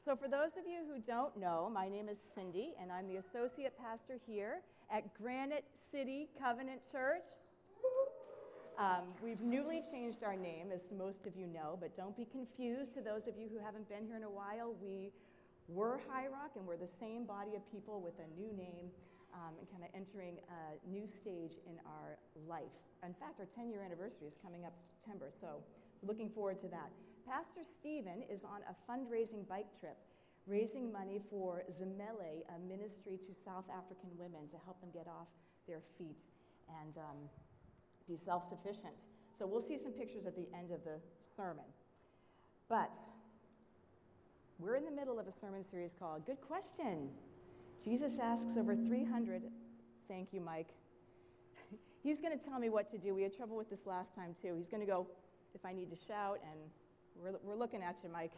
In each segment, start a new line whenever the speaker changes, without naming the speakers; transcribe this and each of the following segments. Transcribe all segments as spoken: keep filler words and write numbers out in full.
So for those of you who don't know, my name is Cindy, and I'm the associate pastor here at Granite City Covenant Church. Um, we've newly changed our name, as most of you know, but don't be confused to those of you who haven't been here in a while. We were High Rock, and we're the same body of people with a new name um, and kind of entering a new stage in our life. In fact, our ten-year anniversary is coming up September, so looking forward to that. Pastor Stephen is on a fundraising bike trip, raising money for Zemele, a ministry to South African women to help them get off their feet and um, be self-sufficient. So we'll see some pictures at the end of the sermon. But we're in the middle of a sermon series called Good Question. Jesus asks over three hundred, thank you, Mike. He's going to tell me what to do. We had trouble with this last time, too. He's going to go if I need to shout, and we're, we're looking at you, Mike.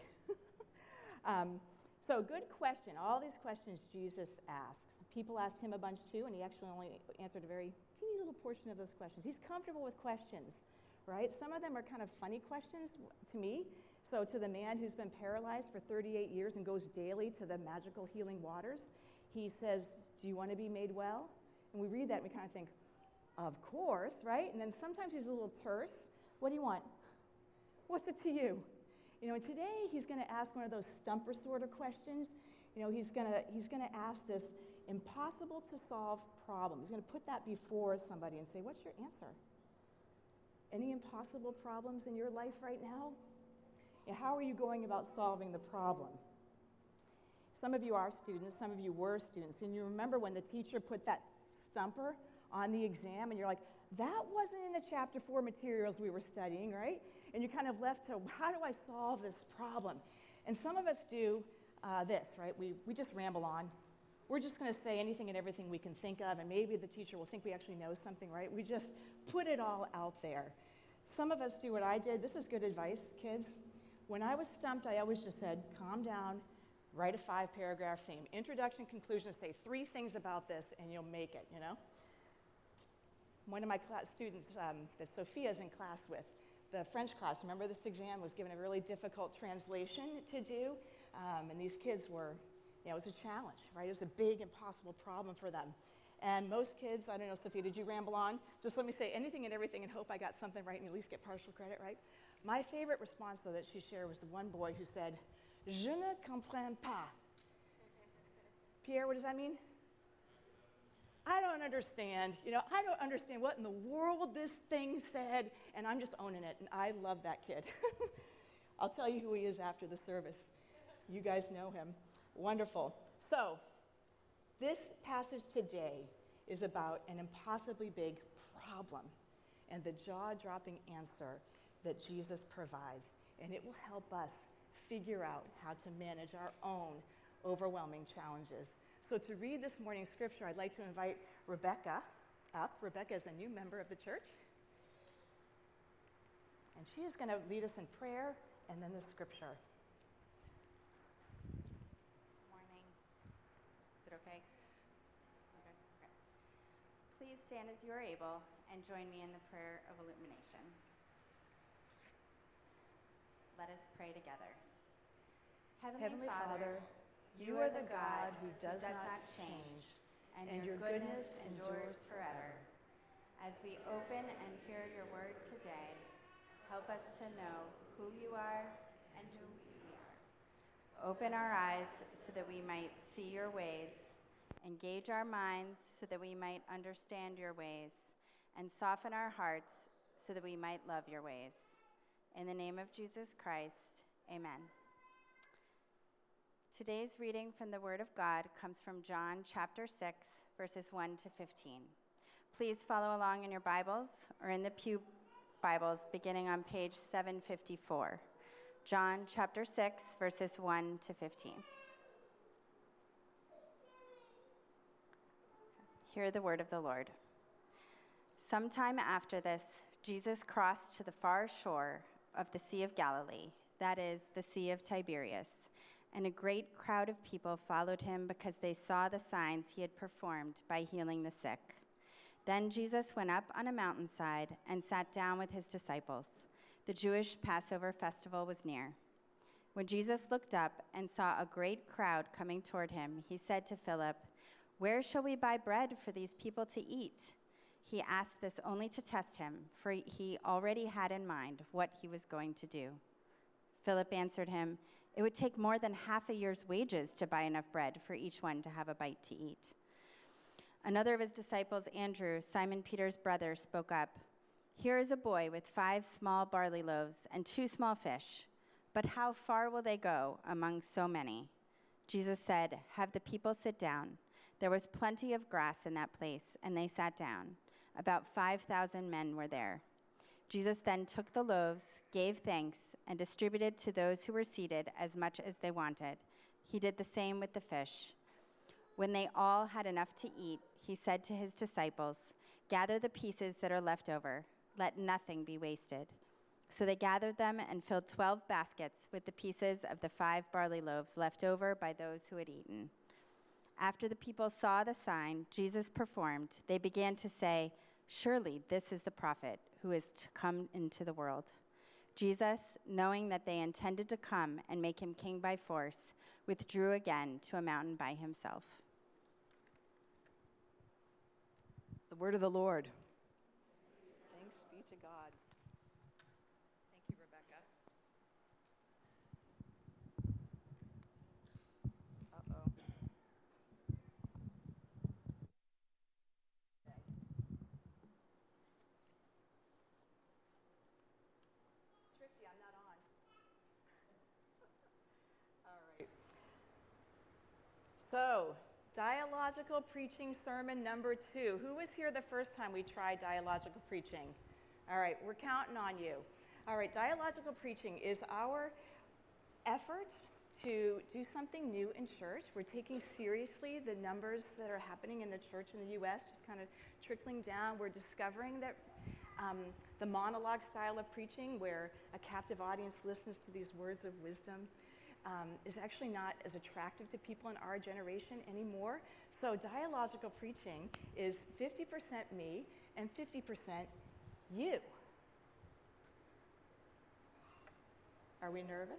um, so good question. All these questions Jesus asks. People asked him a bunch, too, and he actually only answered a very teeny little portion of those questions. He's comfortable with questions, right? Some of them are kind of funny questions to me. So to the man who's been paralyzed for thirty-eight years and goes daily to the magical healing waters, he says, do you want to be made well? And we read that and we kind of think, of course, right? And then sometimes he's a little terse. What do you want? What's it to you? You know, and today he's going to ask one of those stumper sort of questions. You know, he's going to he's going to ask this impossible to solve problem. He's going to put that before somebody and say, what's your answer? Any impossible problems in your life right now? Yeah, how are you going about solving the problem? Some of you are students, some of you were students, and you remember when the teacher put that stumper on the exam, and you're like, that wasn't in the chapter four materials we were studying, right? And you're kind of left to, how do I solve this problem? And some of us do uh, this, right? We, we just ramble on. We're just going to say anything and everything we can think of, and maybe the teacher will think we actually know something, right? We just put it all out there. Some of us do what I did. This is good advice, kids. When I was stumped, I always just said, calm down, write a five-paragraph theme. Introduction, conclusion, say three things about this, and you'll make it, you know? One of my class students um, that Sophia's in class with, the French class, remember this exam was given a really difficult translation to do, um, and these kids were, you know, it was a challenge, right? It was a big, impossible problem for them. And most kids, I don't know, Sophia, did you ramble on? Just let me say anything and everything and hope I got something right and at least get partial credit, right? My favorite response, though, that she shared was the one boy who said, Je ne comprends pas. Pierre, what does that mean? I don't understand. You know, I don't understand what in the world this thing said, and I'm just owning it, and I love that kid. I'll tell you who he is after the service. You guys know him. Wonderful. So, this passage today is about an impossibly big problem and the jaw-dropping answer that Jesus provides, and it will help us figure out how to manage our own overwhelming challenges. So to read this morning's scripture, I'd like to invite Rebecca up. Rebecca is a new member of the church, and she is going to lead us in prayer and then the scripture.
Good morning. Is it okay? Okay. Okay. Please stand as you are able and join me in the prayer of illumination. Let us pray together. Heavenly,
Heavenly
Father,
Father, you are the God who does,
does
not,
not
change,
change, and,
and
your
your
goodness
goodness
endures
endures
forever. As we open and hear your word today, help us to know who you are and who we are. Open our eyes so that we might see your ways, engage our minds so that we might understand your ways, and soften our hearts so that we might love your ways. In the name of Jesus Christ, amen. Today's reading from the Word of God comes from John chapter six, verses one to fifteen. Please follow along in your Bibles or in the Pew Bibles beginning on page seven fifty-four. John chapter six, verses one to fifteen. Hear the word of the Lord. Sometime after this, Jesus crossed to the far shore of the Sea of Galilee, that is, the Sea of Tiberias, and a great crowd of people followed him because they saw the signs he had performed by healing the sick. Then Jesus went up on a mountainside and sat down with his disciples. The Jewish Passover festival was near. When Jesus looked up and saw a great crowd coming toward him, he said to Philip, "Where shall we buy bread for these people to eat?" He asked this only to test him, for he already had in mind what he was going to do. Philip answered him, "It would take more than half a year's wages to buy enough bread for each one to have a bite to eat." Another of his disciples, Andrew, Simon Peter's brother, spoke up, "Here is a boy with five small barley loaves and two small fish, but how far will they go among so many?" Jesus said, "Have the people sit down." There was plenty of grass in that place, and they sat down. About five thousand men were there. Jesus then took the loaves, gave thanks, and distributed to those who were seated as much as they wanted. He did the same with the fish. When they all had enough to eat, he said to his disciples, "Gather the pieces that are left over. Let nothing be wasted." So they gathered them and filled twelve baskets with the pieces of the five barley loaves left over by those who had eaten. After the people saw the sign Jesus performed, they began to say, "Surely this is the prophet who is to come into the world." Jesus, knowing that they intended to come and make him king by force, withdrew again to a mountain by himself.
The word of the Lord. Thanks be to God. Thank you, Rebecca. Uh-oh. Trixie, I'm not on. All right. So, dialogical preaching sermon number two. Who was here the first time we tried dialogical preaching? All right, we're counting on you. All right, dialogical preaching is our effort to do something new in church. We're taking seriously the numbers that are happening in the church in the U S, just kind of trickling down. We're discovering that um, the monologue style of preaching, where a captive audience listens to these words of wisdom, um, is actually not as attractive to people in our generation anymore. So dialogical preaching is fifty percent me and fifty percent you. Are we nervous?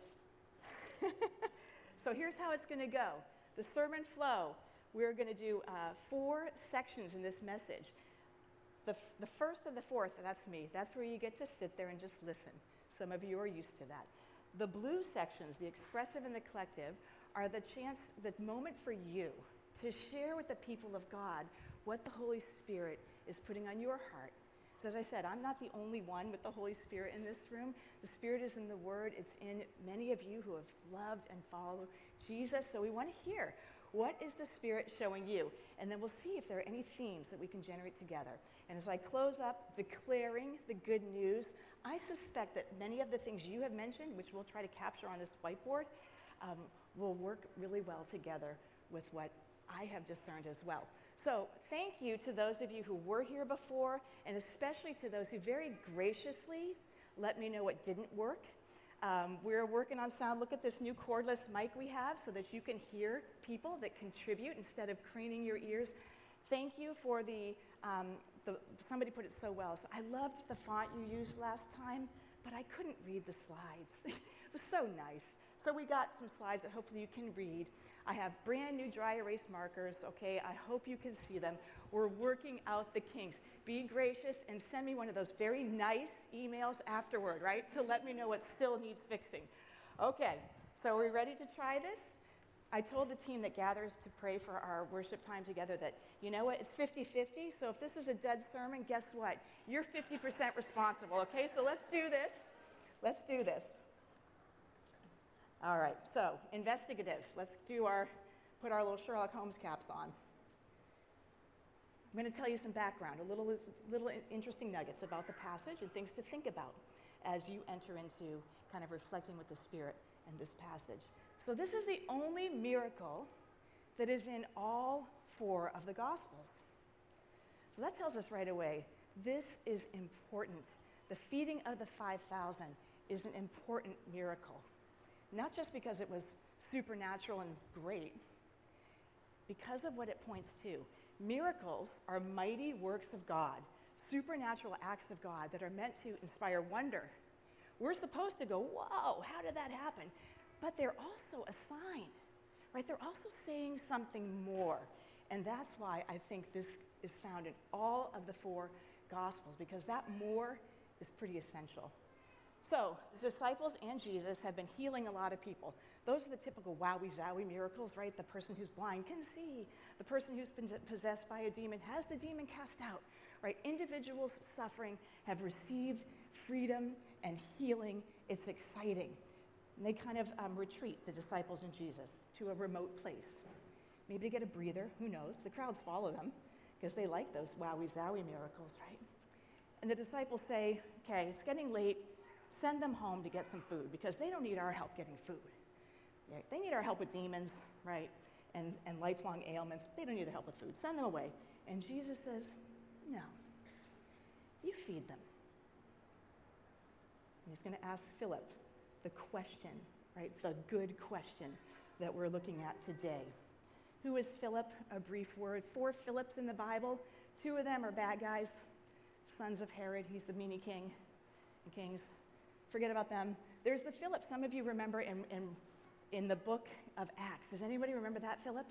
So here's how it's going to go. The sermon flow, we're going to do uh, four sections in this message. The, f- the first and the fourth, that's me. That's where you get to sit there and just listen. Some of you are used to that. The blue sections, the expressive and the collective, are the chance, the moment for you to share with the people of God what the Holy Spirit is putting on your heart. So as I said, I'm not the only one with the Holy Spirit in this room. The Spirit is in the Word. It's in many of you who have loved and followed Jesus. So we want to hear, what is the Spirit showing you? And then we'll see if there are any themes that we can generate together. And as I close up declaring the good news, I suspect that many of the things you have mentioned, which we'll try to capture on this whiteboard, um, will work really well together with what I have discerned as well. So thank you to those of you who were here before, and especially to those who very graciously let me know what didn't work. Um, we're working on sound. Look at this new cordless mic we have so that you can hear people that contribute instead of craning your ears. Thank you for the, um, the somebody put it so well. So I loved the font you used last time, but I couldn't read the slides. It was so nice. So we got some slides that hopefully you can read. I have brand new dry erase markers, okay? I hope you can see them. We're working out the kinks. Be gracious and send me one of those very nice emails afterward, right? To let me know what still needs fixing. Okay, so are we ready to try this? I told the team that gathers to pray for our worship time together that, you know what, it's fifty-fifty, so if this is a dead sermon, guess what? You're fifty percent responsible, okay? So let's do this. Let's do this. All right, so investigative. Let's do our, put our little Sherlock Holmes caps on. I'm going to tell you some background, a little, little interesting nuggets about the passage and things to think about as you enter into kind of reflecting with the Spirit in this passage. So this is the only miracle that is in all four of the Gospels. So that tells us right away, this is important. The feeding of the five thousand is an important miracle. Not just because it was supernatural and great, because of what it points to. Miracles are mighty works of God, supernatural acts of God that are meant to inspire wonder. We're supposed to go, whoa, how did that happen? but they're also a sign, right? They're also saying something more. And that's why I think this is found in all of the four Gospels, because that more is pretty essential. So the disciples and Jesus have been healing a lot of people. Those are the typical wowie-zowie miracles, right? The person who's blind can see. The person who's been possessed by a demon has the demon cast out, right? Individuals suffering have received freedom and healing. It's exciting. And they kind of um, retreat, the disciples and Jesus, to a remote place. Maybe to get a breather, who knows? The crowds follow them because they like those wowie-zowie miracles, right? And the disciples say, okay, it's getting late. Send them home to get some food because they don't need our help getting food. Yeah, they need our help with demons, right? And, and lifelong ailments. They don't need the help with food. Send them away. And Jesus says, no, you feed them. And he's going to ask Philip the question, right? The good question that we're looking at today. Who is Philip? A brief word. Four Philips in the Bible. Two of them are bad guys, sons of Herod. He's the meanie king and kings. Forget about them. There's the Philip some of you remember in, in, in the book of Acts. Does anybody remember that Philip?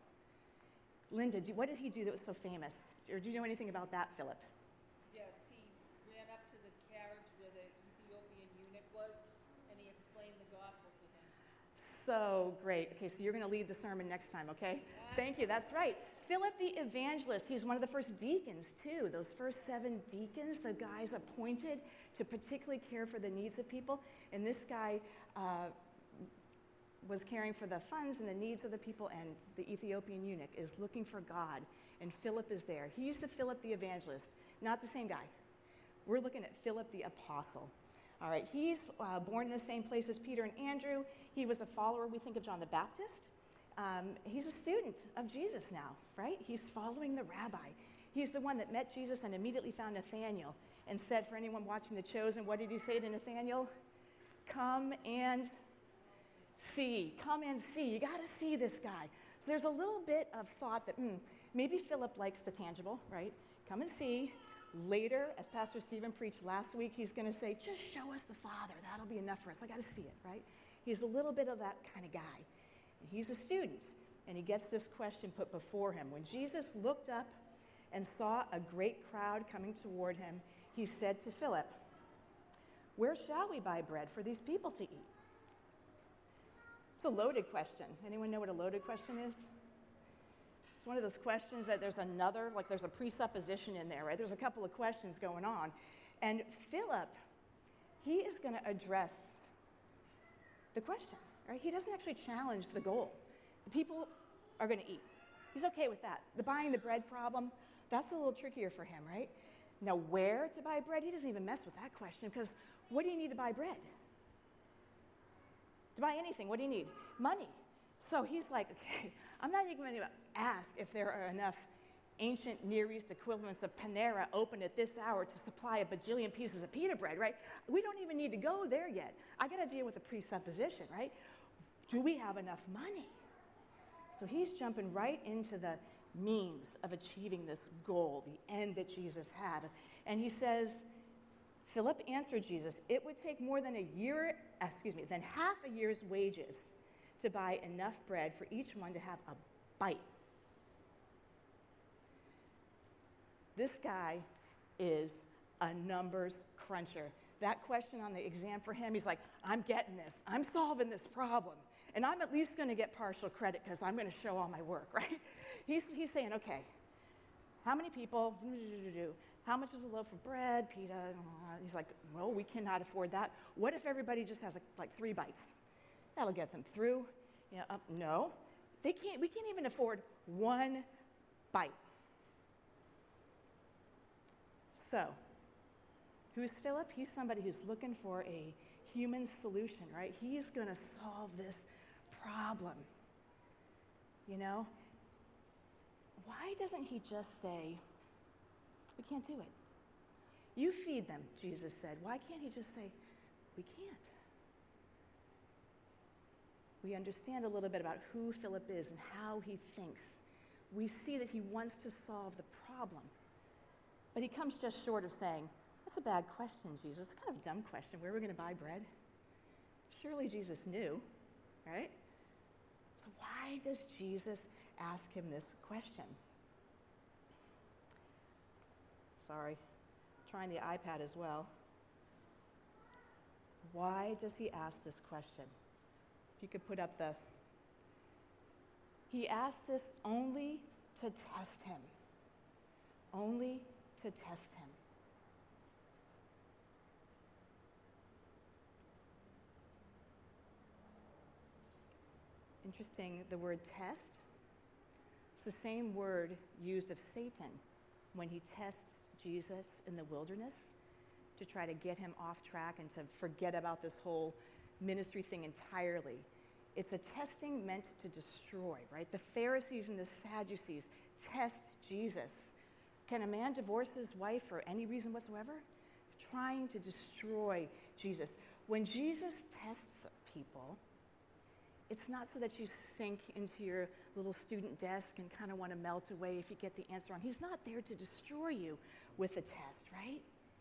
Linda, do, what did he do that was so famous? Or do you know anything about that Philip?
Yes, he ran up to the carriage where the Ethiopian eunuch was, and he explained the gospel to him.
So great. Okay, so you're going to lead the sermon next time, okay? Thank you. That's right. Philip the evangelist, he's one of the first deacons too. Those first seven deacons, the guys appointed to particularly care for the needs of people. And this guy uh, was caring for the funds and the needs of the people, and the Ethiopian eunuch is looking for God, and Philip is there. He's the Philip the evangelist, not the same guy. We're looking at Philip the apostle. All right, he's uh, born in the same place as Peter and Andrew. He was a follower, we think, of John the Baptist. Um, he's a student of Jesus now, right? He's following the rabbi. He's the one that met Jesus and immediately found Nathanael and said, for anyone watching The Chosen, what did he say to Nathanael? Come and see. Come and see. You got to see this guy. So there's a little bit of thought that hmm, maybe Philip likes the tangible, right? Come and see. Later, as Pastor Stephen preached last week, he's going to say, just show us the Father. That'll be enough for us. I got to see it, right? He's a little bit of that kind of guy. And he's a student, and he gets this question put before him. When Jesus looked up and saw a great crowd coming toward him, he said to Philip, where shall we buy bread for these people to eat? It's a loaded question. Anyone know what a loaded question is? It's one of those questions that there's another, like there's a presupposition in there, right? There's a couple of questions going on. And Philip, he is going to address the question, right? He doesn't actually challenge the goal. The people are going to eat. He's okay with that. The buying the bread problem, that's a little trickier for him, right? Now, where to buy bread? He doesn't even mess with that question, because what do you need to buy bread? To buy anything, what do you need? Money. So he's like, okay, I'm not even going to ask if there are enough ancient Near East equivalents of Panera open at this hour to supply a bajillion pieces of pita bread, right? We don't even need to go there yet. I got to deal with the presupposition, right? Do we have enough money? So he's jumping right into the means of achieving this goal, the end that Jesus had. And he says, Philip answered Jesus, it would take more than a year, excuse me, than half a year's wages to buy enough bread for each one to have a bite. This guy is a numbers cruncher. That question on the exam for him, he's like, I'm getting this. I'm solving this problem. And I'm at least going to get partial credit because I'm going to show all my work, right? He's, he's saying, okay, how many people? How much is a loaf of bread? Pita? He's like, well, we cannot afford that. What if everybody just has a, like three bites? That'll get them through. Yeah, uh, no, they can't. We can't even afford one bite. So, who's Philip? He's somebody who's looking for a human solution, right? He's going to solve this problem. You know? Why doesn't he just say, we can't do it? You feed them, Jesus said. Why can't he just say, we can't? We understand a little bit about who Philip is and how he thinks. We see that he wants to solve the problem. But he comes just short of saying, that's a bad question, Jesus. It's kind of a dumb question. Where are we going to buy bread? Surely Jesus knew. right? So why does Jesus ask him this question? Sorry, trying the iPad as well. Why does he ask this question? If you could put up the... He asked this only to test him. Only to test him. Interesting, the word test, it's the same word used of Satan when he tests Jesus in the wilderness to try to get him off track and to forget about this whole ministry thing entirely. It's a testing meant to destroy, right? The Pharisees and the Sadducees test Jesus. Can a man divorce his wife for any reason whatsoever? Trying to destroy Jesus. When Jesus tests people, it's not so that you sink into your little student desk and kind of want to melt away if you get the answer wrong. He's not there to destroy you with a test, right?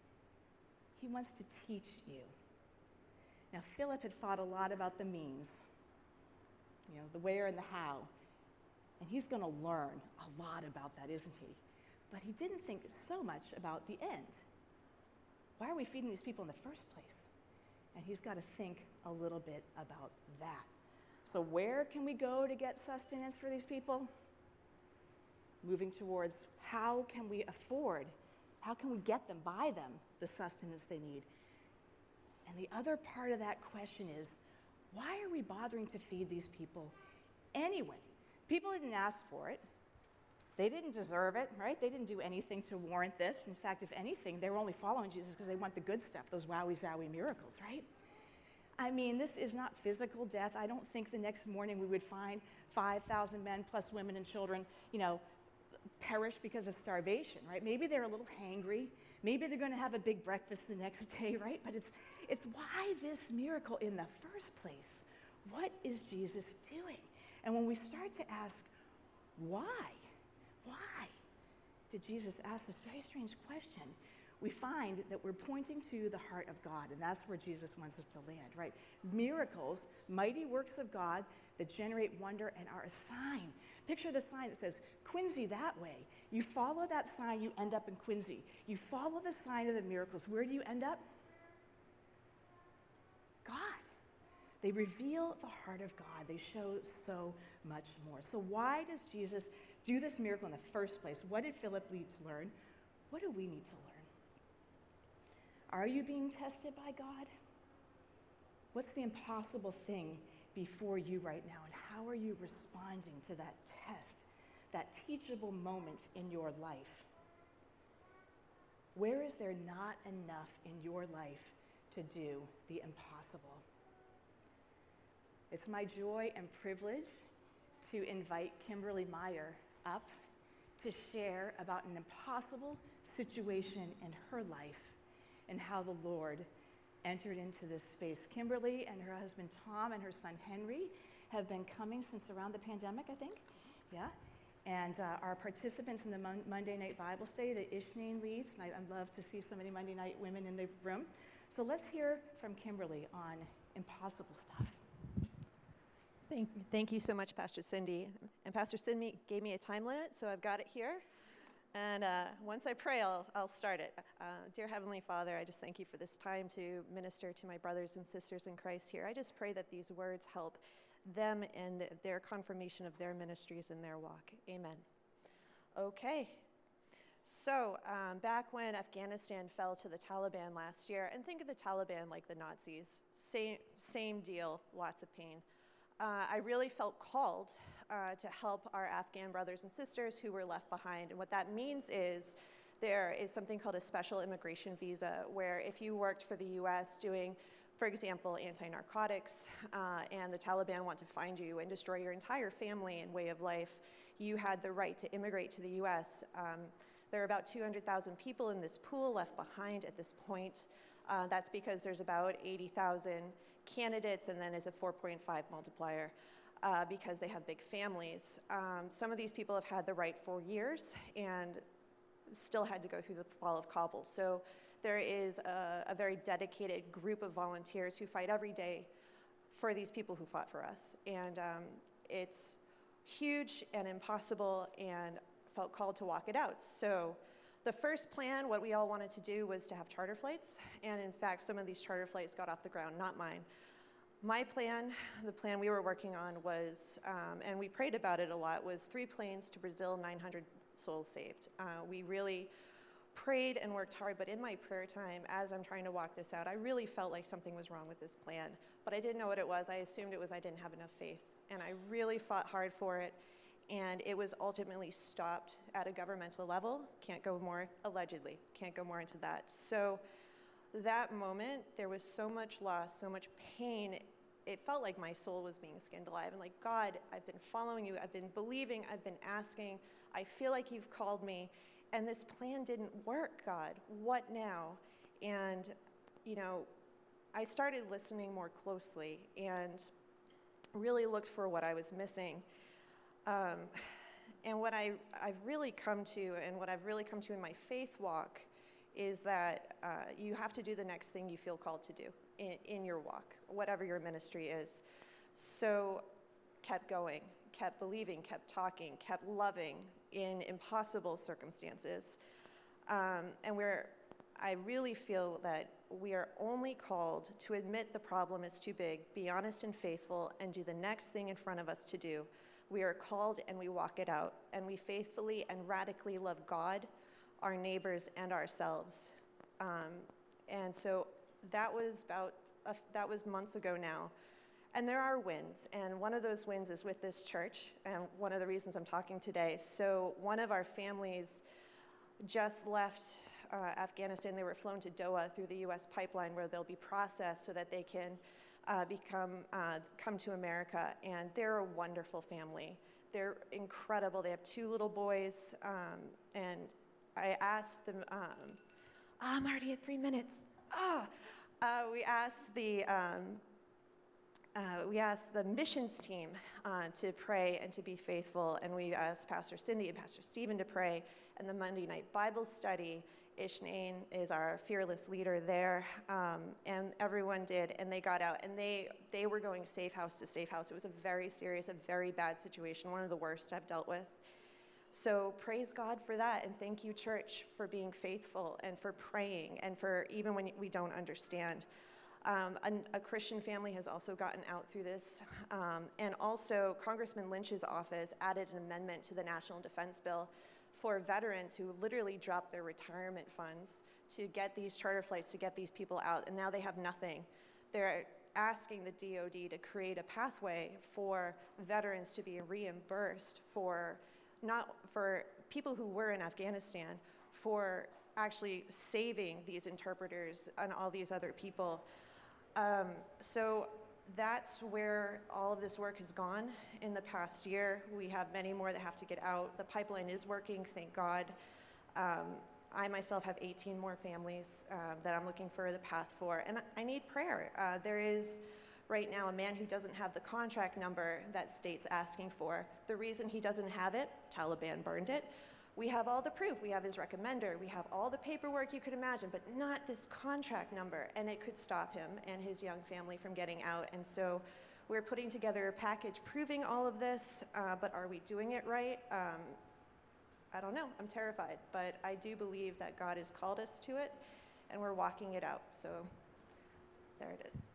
He wants to teach you. Now, Philip had thought a lot about the means, you know, the where and the how. And he's going to learn a lot about that, isn't he? But he didn't think so much about the end. Why are we feeding these people in the first place? And he's got to think a little bit about that. So where can we go to get sustenance for these people? Moving towards how can we afford, how can we get them, buy them the sustenance they need? And the other part of that question is, why are we bothering to feed these people anyway? People didn't ask for it. They didn't deserve it, right? They didn't do anything to warrant this. In fact, if anything, they were only following Jesus because they want the good stuff, those wowie zowie miracles, right? I mean, this is not physical death. I don't think the next morning we would find five thousand men plus women and children, you know, perish because of starvation, right? Maybe they're a little hangry. Maybe they're going to have a big breakfast the next day, right? But it's it's why this miracle in the first place? What is Jesus doing? And when we start to ask, why? Why did Jesus ask this very strange question? We find that we're pointing to the heart of God, and that's where Jesus wants us to land, right? Miracles, mighty works of God that generate wonder and are a sign. Picture the sign that says, Quincy that way. You follow that sign, you end up in Quincy. You follow the sign of the miracles. Where do you end up? God. They reveal the heart of God. They show so much more. So why does Jesus do this miracle in the first place? What did Philip need to learn? What do we need to learn? Are you being tested by God? What's the impossible thing before you right now? And how are you responding to that test, that teachable moment in your life? Where is there not enough in your life to do the impossible? It's my joy and privilege to invite Kimberly Meyer up to share about an impossible situation in her life and how the Lord entered into this space. Kimberly and her husband Tom and her son Henry have been coming since around the pandemic, I think. Yeah. And uh, our participants in the Mon- Monday night Bible study that Ishneen leads, and I, I love to see so many Monday night women in the room. So let's hear from Kimberly on impossible stuff.
Thank, thank you so much, Pastor Cindy. And Pastor Cindy gave me a time limit, so I've got it here. And uh, once I pray, I'll, I'll start it. Uh, dear Heavenly Father, I just thank you for this time to minister to my brothers and sisters in Christ here. I just pray that these words help them in their confirmation of their ministries and their walk. Amen. Okay. So um, back when Afghanistan fell to the Taliban last year, and think of the Taliban like the Nazis, same, same deal, lots of pain. Uh, I really felt called uh, to help our Afghan brothers and sisters who were left behind. And what that means is there is something called a special immigration visa, where if you worked for the U S doing, for example, anti-narcotics, uh, and the Taliban want to find you and destroy your entire family and way of life, you had the right to immigrate to the U S. Um, there are about two hundred thousand people in this pool left behind at this point. Uh, that's because there's about eighty thousand candidates, and then is a four point five multiplier uh, because they have big families. Um, some of these people have had the right for years and still had to go through the fall of Kabul. So there is a, a very dedicated group of volunteers who fight every day for these people who fought for us. And um, it's huge and impossible, and felt called to walk it out. So the first plan, what we all wanted to do, was to have charter flights. And in fact, some of these charter flights got off the ground, not mine. My plan, the plan we were working on was, um, and we prayed about it a lot, was three planes to Brazil, nine hundred souls saved. Uh, we really prayed and worked hard, but in my prayer time, as I'm trying to walk this out, I really felt like something was wrong with this plan. But I didn't know what it was. I assumed it was I didn't have enough faith. And I really fought hard for it. And it was ultimately stopped at a governmental level. Can't go more, allegedly, can't go more into that. So that moment, there was so much loss, so much pain. It felt like my soul was being skinned alive. And like, God, I've been following you. I've been believing. I've been asking. I feel like you've called me. And this plan didn't work, God. What now? And, you know, I started listening more closely and really looked for what I was missing. Um, and what I, I've really come to, and what I've really come to in my faith walk, is that uh, you have to do the next thing you feel called to do in, in your walk, whatever your ministry is. So kept going, kept believing, kept talking, kept loving in impossible circumstances. Um, and we're, I really feel that we are only called to admit the problem is too big, be honest and faithful, and do the next thing in front of us to do. We are called and we walk it out, and we faithfully and radically love God, our neighbors, and ourselves. Um, and so that was about, a, that was months ago now. And there are wins, and one of those wins is with this church, and one of the reasons I'm talking today. So one of our families just left uh, Afghanistan. They were flown to Doha through the U S pipeline, where they'll be processed so that they can Uh, become, uh, come to America, and they're a wonderful family. They're incredible. They have two little boys, um, and I asked them, um, oh, I'm already at three minutes. Oh. Uh, we asked the um, uh, we asked the missions team uh, to pray and to be faithful, and we asked Pastor Cindy and Pastor Stephen to pray, and the Monday night Bible study, Ishnain is our fearless leader there, um, and everyone did, and they got out, and they they were going safe house to safe house. It was a very serious, a very bad situation, one of the worst I've dealt with. So praise God for that, and thank you, church, for being faithful and for praying, and for even when we don't understand. Um, a, a Christian family has also gotten out through this, um, and also Congressman Lynch's office added an amendment to the National Defense Bill for veterans who literally dropped their retirement funds to get these charter flights, to get these people out, and now they have nothing. They're asking the D O D to create a pathway for veterans to be reimbursed for, not for people who were in Afghanistan, for actually saving these interpreters and all these other people. Um, so that's where all of this work has gone in the past year. We have many more that have to get out. The pipeline is working, thank God. Um, I myself have eighteen more families uh, that I'm looking for the path for, and I need prayer. Uh, there is right now a man who doesn't have the contract number that state's asking for. The reason he doesn't have it, Taliban burned it. We have all the proof. We have his recommender. We have all the paperwork you could imagine, but not this contract number. And it could stop him and his young family from getting out. And so we're putting together a package proving all of this, uh, but are we doing it right? Um, I don't know. I'm terrified. But I do believe that God has called us to it, and we're walking it out. So there it is.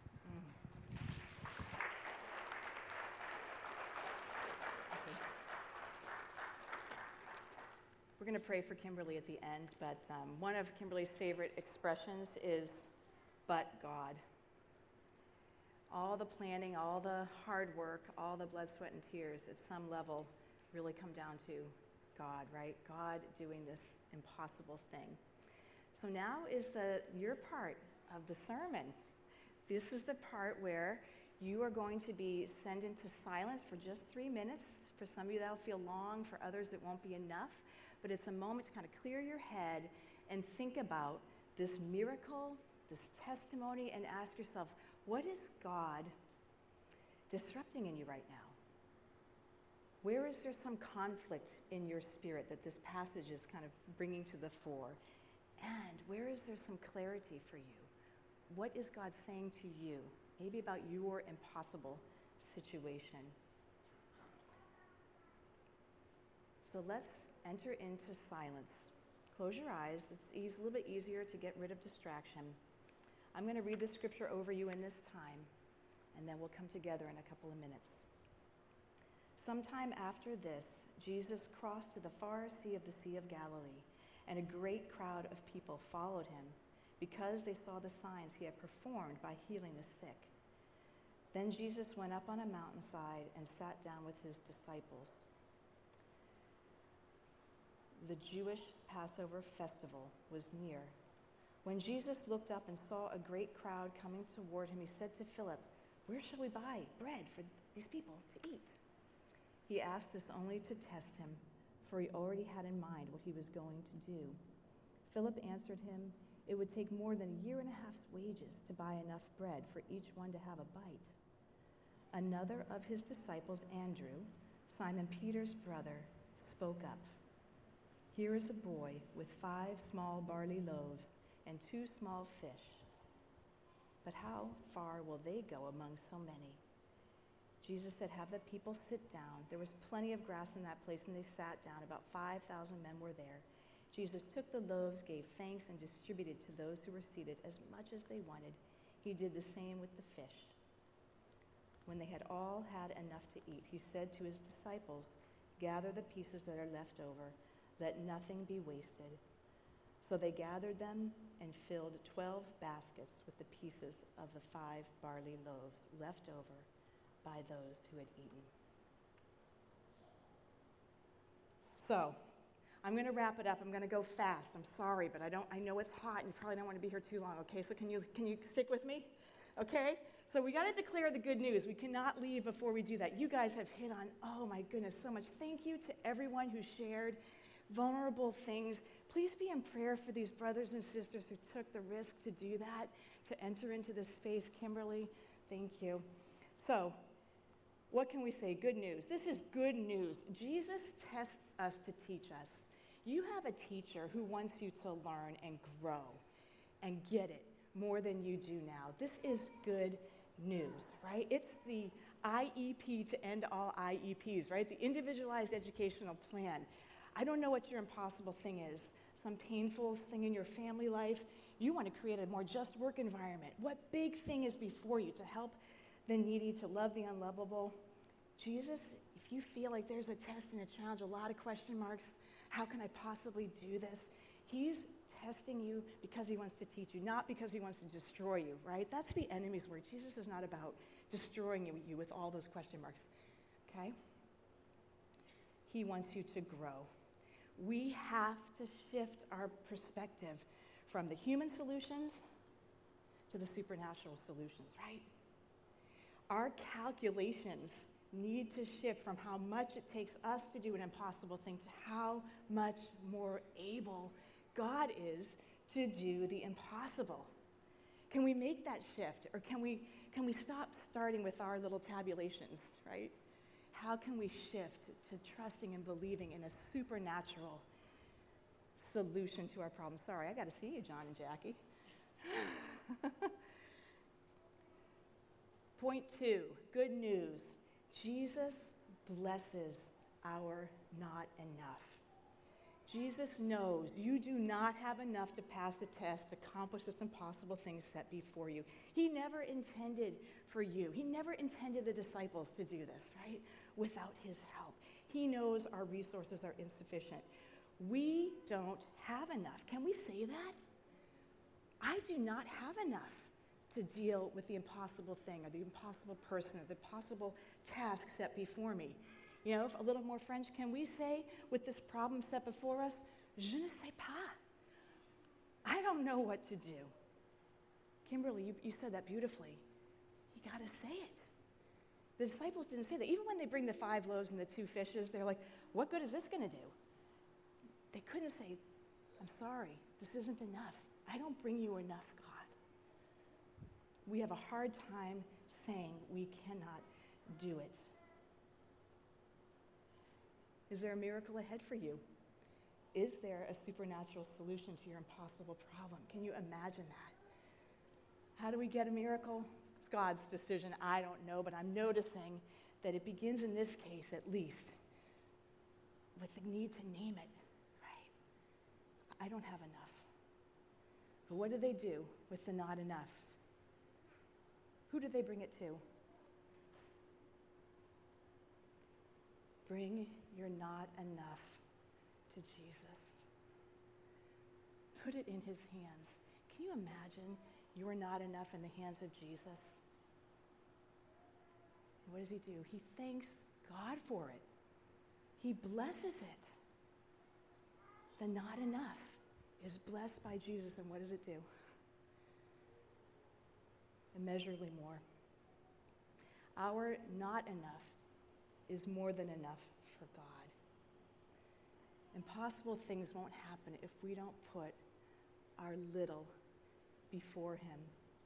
We're going to pray for Kimberly at the end, but um, one of Kimberly's favorite expressions is, but God. All the planning, all the hard work, all the blood, sweat, and tears at some level really come down to God, right? God doing this impossible thing. So now is the your part of the sermon. This is the part where you are going to be sent into silence for just three minutes. For some of you, that'll feel long. For others, it won't be enough. But it's a moment to kind of clear your head and think about this miracle, this testimony, and ask yourself, what is God disrupting in you right now? Where is there some conflict in your spirit that this passage is kind of bringing to the fore? And where is there some clarity for you? What is God saying to you maybe about your impossible situation. So let's enter into silence. Close your eyes. It's easy, a little bit easier to get rid of distraction. I'm going to read the scripture over you in this time, and then we'll come together in a couple of minutes. Sometime after this, Jesus crossed to the far sea of the Sea of Galilee, and a great crowd of people followed him because they saw the signs he had performed by healing the sick. Then Jesus went up on a mountainside and sat down with his disciples. The Jewish Passover festival was near. When Jesus looked up and saw a great crowd coming toward him, he said to Philip, "Where shall we buy bread for these people to eat?" He asked this only to test him, for he already had in mind what he was going to do. Philip answered him, "It would take more than a year and a half's wages to buy enough bread for each one to have a bite." Another of his disciples, Andrew, Simon Peter's brother, spoke up. "Here is a boy with five small barley loaves and two small fish. But how far will they go among so many?" Jesus said, "Have the people sit down." There was plenty of grass in that place, and they sat down. About five thousand men were there. Jesus took the loaves, gave thanks, and distributed to those who were seated as much as they wanted. He did the same with the fish. When they had all had enough to eat, he said to his disciples, "Gather the pieces that are left over. Let nothing be wasted." So they gathered them and filled twelve baskets with the pieces of the five barley loaves left over by those who had eaten. So, I'm going to wrap it up. I'm going to go fast. I'm sorry, but I don't. I know it's hot, and you probably don't want to be here too long. Okay, so can you can you stick with me? Okay. So we got to declare the good news. We cannot leave before we do that. You guys have hit on. Oh my goodness, so much. Thank you to everyone who shared vulnerable things. Please be in prayer for these brothers and sisters who took the risk to do that, to enter into this space. Kimberly, thank you. So, what can we say? Good news. This is good news. Jesus tests us to teach us. You have a teacher who wants you to learn and grow and get it more than you do now. This is good news, right? It's the I E P to end all I E Ps, right? The Individualized Educational Plan. I don't know what your impossible thing is, some painful thing in your family life. You want to create a more just work environment. What big thing is before you to help the needy, to love the unlovable? Jesus, if you feel like there's a test and a challenge, a lot of question marks, how can I possibly do this? He's testing you because he wants to teach you, not because he wants to destroy you, right? That's the enemy's word. Jesus is not about destroying you, you with all those question marks, okay? He wants you to grow. We have to shift our perspective from the human solutions to the supernatural solutions, right? Our calculations need to shift from how much it takes us to do an impossible thing to how much more able God is to do the impossible. Can we make that shift, or can we can we stop starting with our little tabulations, right? How can we shift to trusting and believing in a supernatural solution to our problem? Sorry, I got to see you, John and Jackie. Point two, good news. Jesus blesses our not enough. Jesus knows you do not have enough to pass the test, to accomplish this impossible thing set before you. He never intended for you. He never intended the disciples to do this, right? Without his help. He knows our resources are insufficient. We don't have enough. Can we say that? I do not have enough to deal with the impossible thing or the impossible person or the possible task set before me. You know, a little more French, can we say with this problem set before us, je ne sais pas. I don't know what to do. Kimberly, you, you said that beautifully. You got to say it. The disciples didn't say that. Even when they bring the five loaves and the two fishes, they're like, what good is this going to do? They couldn't say, I'm sorry, this isn't enough. I don't bring you enough, God. We have a hard time saying we cannot do it. Is there a miracle ahead for you? Is there a supernatural solution to your impossible problem? Can you imagine that? How do we get a miracle? It's God's decision. I don't know, but I'm noticing that it begins in this case, at least, with the need to name it, right? I don't have enough. But what do they do with the not enough? Who did they bring it to? Bring your not enough to Jesus. Put it in his hands. Can you imagine you're not enough in the hands of Jesus? And what does he do? He thanks God for it. He blesses it. The not enough is blessed by Jesus, and what does it do? Immeasurably more. Our not enough is more than enough for God. Impossible things won't happen if we don't put our little before him.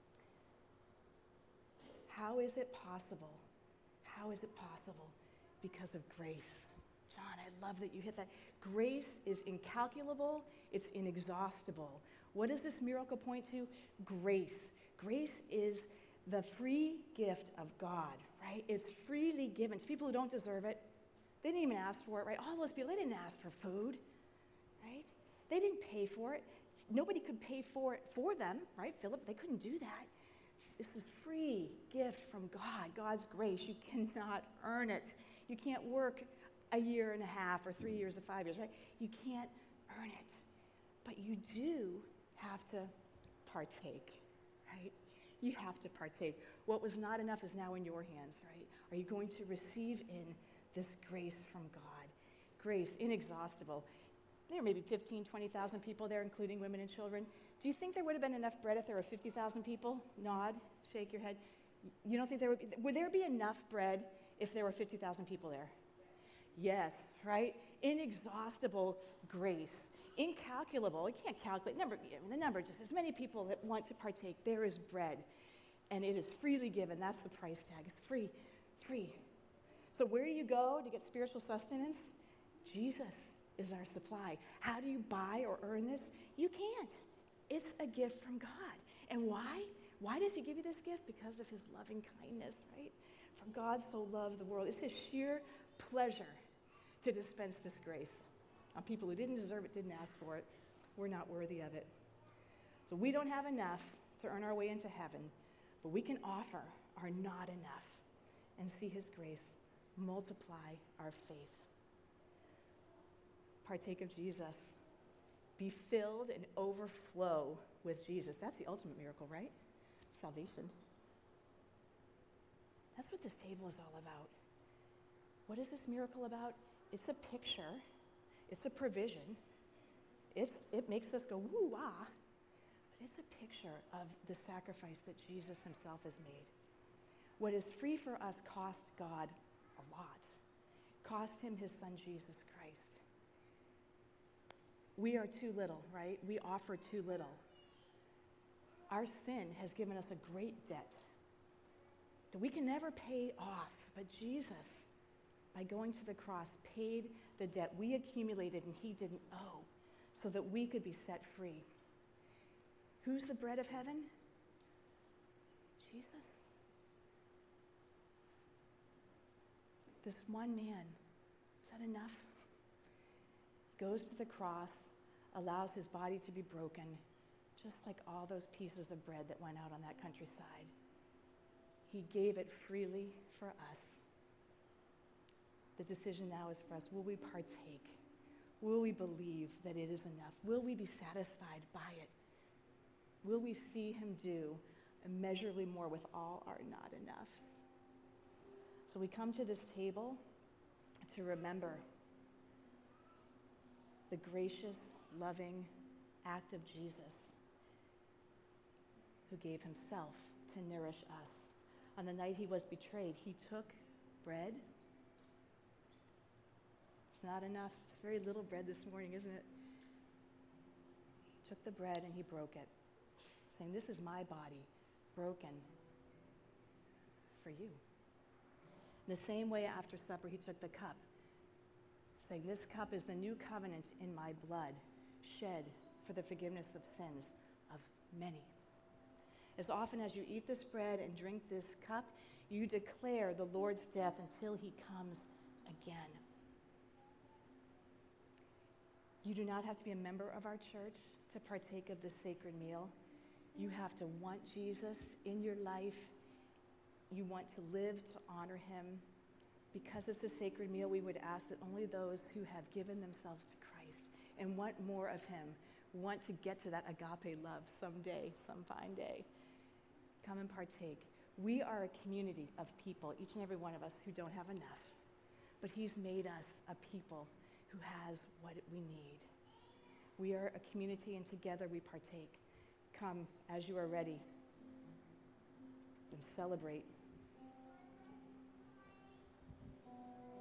How is it possible? How is it possible? Because of grace. John, I love that you hit that. Grace is incalculable. It's inexhaustible. What does this miracle point to? Grace. Grace is the free gift of God, right? It's freely given to people who don't deserve it. They didn't even ask for it, right? All those people, they didn't ask for food, right? They didn't pay for it. Nobody could pay for it for them, right? Philip, they couldn't do that. This is free gift from God, God's grace. You cannot earn it. You can't work a year and a half or three years or five years, right? You can't earn it. But you do have to partake, right? You have to partake. What was not enough is now in your hands, right? Are you going to receive in this grace from God? Grace, inexhaustible. There may be fifteen, twenty thousand people there, including women and children. Do you think there would have been enough bread if there were fifty thousand people? Nod, shake your head. You don't think there would be? Would there be enough bread if there were fifty thousand people there? Yes, right? Inexhaustible grace. Incalculable. You can't calculate. Number, the number, just as many people that want to partake. There is bread, and it is freely given. That's the price tag. It's free, free. So where do you go to get spiritual sustenance? Jesus is our supply. How do you buy or earn this? You can't. It's a gift from God. And why? Why does he give you this gift? Because of his loving kindness, right? For God so loved the world. It's his sheer pleasure to dispense this grace on people who didn't deserve it, didn't ask for it. We're not worthy of it. So we don't have enough to earn our way into heaven, but we can offer our not enough and see his grace multiply our faith. Partake of Jesus. Be filled and overflow with Jesus. That's the ultimate miracle, right? Salvation. That's what this table is all about. What is this miracle about? It's a picture. It's a provision. It's, it makes us go, woo, ah. But it's a picture of the sacrifice that Jesus himself has made. What is free for us cost God a lot. Cost him his son, Jesus Christ. We are too little, right? We offer too little. Our sin has given us a great debt that we can never pay off. But Jesus, by going to the cross, paid the debt we accumulated and he didn't owe so that we could be set free. Who's the bread of heaven? Jesus. This one man, is that enough? Goes to the cross, allows his body to be broken, just like all those pieces of bread that went out on that countryside. He gave it freely for us. The decision now is for us. Will we partake? Will we believe that it is enough? Will we be satisfied by it? Will we see him do immeasurably more with all our not enoughs? So we come to this table to remember the gracious, loving act of Jesus who gave himself to nourish us. On the night he was betrayed, he took bread. It's not enough. It's very little bread this morning, isn't it? He took the bread and he broke it, saying, this is my body broken for you. In the same way, after supper, he took the cup, saying, this cup is the new covenant in my blood, shed for the forgiveness of sins of many. As often as you eat this bread and drink this cup, you declare the Lord's death until he comes again. You do not have to be a member of our church to partake of this sacred meal. You have to want Jesus in your life. You want to live to honor him. Because it's a sacred meal, we would ask that only those who have given themselves to Christ and want more of him, want to get to that agape love someday, some fine day, come and partake. We are a community of people, each and every one of us, who don't have enough. But he's made us a people who has what we need. We are a community, and together we partake. Come as you are ready and celebrate